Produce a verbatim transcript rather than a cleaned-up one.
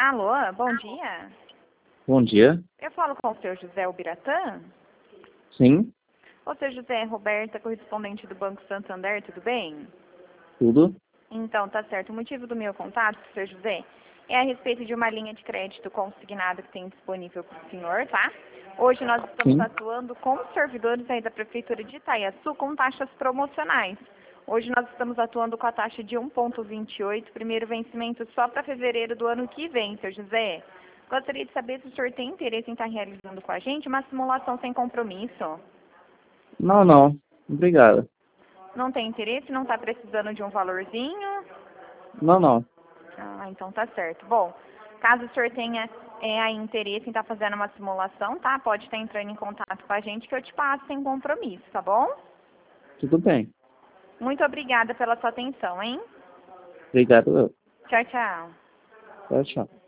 Alô, bom dia. Bom dia. Eu falo com o senhor José Ubiratã? Sim, Ô, senhor José, Roberta, correspondente do Banco Santander, tudo bem? tudo. Então, tá certo. O motivo do meu contato, senhor José, é a respeito de uma linha de crédito consignada que tem disponível para o senhor, tá? Hoje nós estamos Sim. atuando com servidores aí da Prefeitura de Itaiaçu com taxas promocionais. Hoje nós estamos atuando com a taxa de um vírgula vinte e oito, primeiro vencimento só para fevereiro do ano que vem, senhor José. Gostaria de saber se o senhor tem interesse em estar realizando com a gente uma simulação sem compromisso. Não, não. Obrigado. Não tem interesse? Não está precisando de um valorzinho? Não, não. Ah, então tá certo. Bom, caso o senhor tenha é, aí interesse em estar fazendo uma simulação, tá? Pode estar entrando em contato com a gente que eu te passo sem compromisso, tá bom? Tudo bem. Muito obrigada pela sua atenção, hein? Obrigado eu. Tchau, tchau. Tchau, tchau.